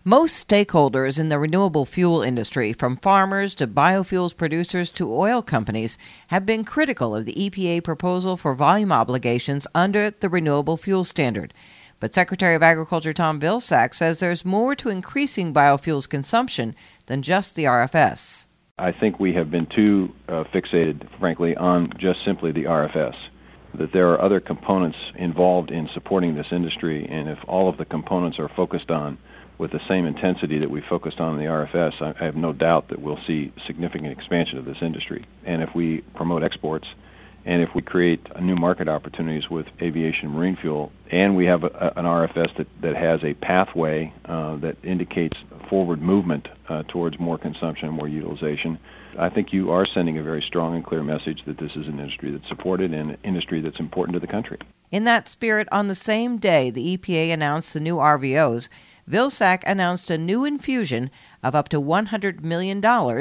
Most stakeholders in the renewable fuel industry, from farmers to biofuels producers to oil companies, have been critical of the EPA proposal for volume obligations under the Renewable Fuel Standard. But Secretary of Agriculture Tom Vilsack says there's more to increasing biofuels consumption than just the RFS. I think we have been too fixated, frankly, on just simply the RFS, that there are other components involved in supporting this industry, and if all of the components are focused on with the same intensity that we focused on in the RFS, I have no doubt that we'll see significant expansion of this industry. And if we promote exports, and if we create new market opportunities with aviation and marine fuel, and we have an RFS that has a pathway that indicates forward movement towards more consumption and more utilization, I think you are sending a very strong and clear message that this is an industry that's supported and an industry that's important to the country. In that spirit, on the same day the EPA announced the new RVOs, Vilsack announced a new infusion of up to $100 million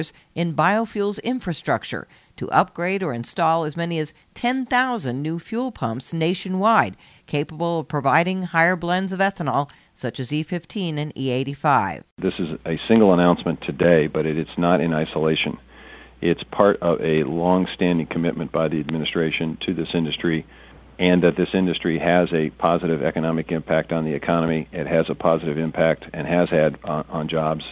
in biofuels infrastructure to upgrade or install as many as 10,000 new fuel pumps nationwide, capable of providing higher blends of ethanol, such as E15 and E85. This is a single announcement today, but it's not in isolation. It's part of a long-standing commitment by the administration to this industry, and that this industry has a positive economic impact on the economy. It has a positive impact and has had on jobs.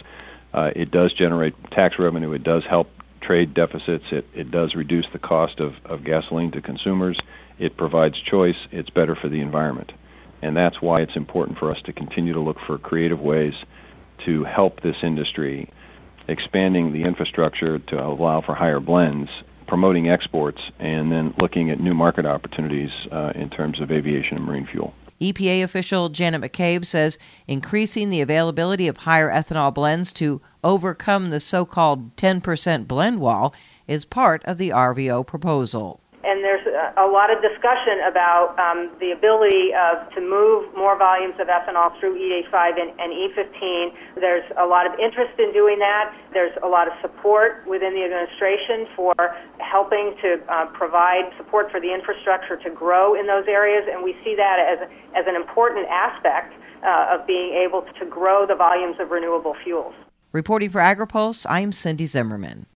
It does generate tax revenue. It does help trade deficits. It does reduce the cost of gasoline to consumers. It provides choice. It's better for the environment. And that's why it's important for us to continue to look for creative ways to help this industry, expanding the infrastructure to allow for higher blends, promoting exports, and then looking at new market opportunities in terms of aviation and marine fuel. EPA official Janet McCabe says increasing the availability of higher ethanol blends to overcome the so-called 10% blend wall is part of the RVO proposal. And there's a lot of discussion about the ability to move more volumes of ethanol through E85 and E15. There's a lot of interest in doing that. There's a lot of support within the administration for helping to provide support for the infrastructure to grow in those areas, and we see that as an important aspect of being able to grow the volumes of renewable fuels. Reporting for AgriPulse, I'm Cindy Zimmerman.